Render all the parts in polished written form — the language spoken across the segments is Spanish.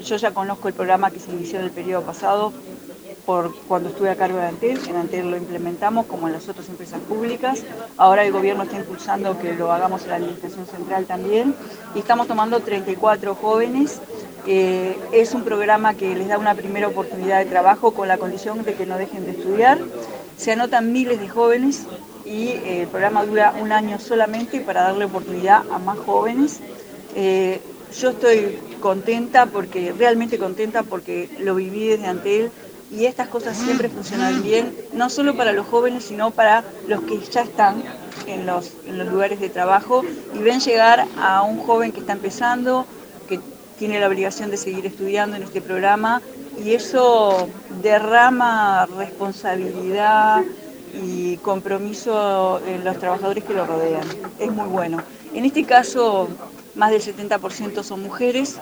Yo ya conozco el programa que se inició en el periodo pasado por cuando estuve a cargo de Antel. En Antel lo implementamos como en las otras empresas públicas. Ahora el gobierno está impulsando que lo hagamos en la administración central también. Y estamos tomando 34 jóvenes. Es un programa que les da una primera oportunidad de trabajo con la condición de que no dejen de estudiar. Se anotan miles de jóvenes y el programa dura un año solamente para darle oportunidad a más jóvenes. Yo estoy contenta, realmente contenta porque lo viví desde Antel y estas cosas siempre funcionan bien, no solo para los jóvenes, sino para los que ya están en los lugares de trabajo y ven llegar a un joven que está empezando, que tiene la obligación de seguir estudiando en este programa y eso derrama responsabilidad y compromiso en los trabajadores que lo rodean. Es muy bueno. En este caso, más del 70% son mujeres.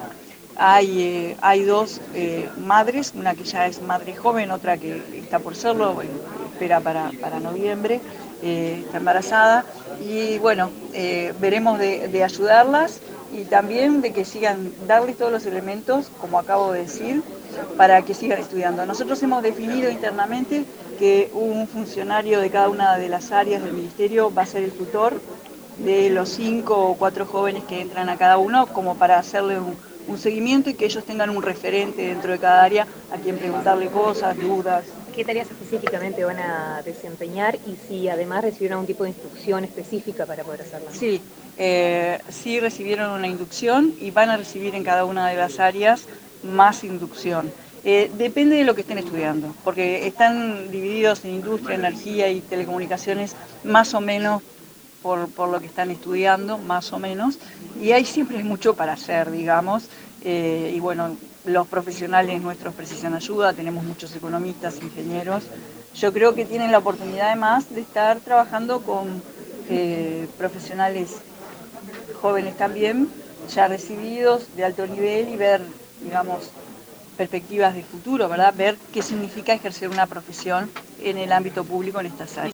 Hay dos madres, una que ya es madre joven, otra que está por serlo, espera para noviembre, está embarazada. Y bueno, veremos de ayudarlas y también de que sigan, darles todos los elementos, como acabo de decir, para que sigan estudiando. Nosotros hemos definido internamente que un funcionario de cada una de las áreas del ministerio va a ser el tutor de los 5 o 4 jóvenes que entran a cada uno, como para hacerle un seguimiento y que ellos tengan un referente dentro de cada área a quien preguntarle cosas, dudas. ¿Qué tareas específicamente van a desempeñar y si además recibieron algún tipo de instrucción específica para poder hacerla? Sí, sí recibieron una inducción y van a recibir en cada una de las áreas más inducción. Depende de lo que estén estudiando, porque están divididos en industria, energía y telecomunicaciones más o menos por lo que están estudiando, más o menos, y ahí siempre hay mucho para hacer, digamos, y bueno, los profesionales nuestros precisan ayuda, tenemos muchos economistas, ingenieros. Yo creo que tienen la oportunidad además de estar trabajando con profesionales jóvenes también, ya recibidos de alto nivel y ver, digamos, perspectivas de futuro, ¿verdad? Ver qué significa ejercer una profesión en el ámbito público en estas áreas.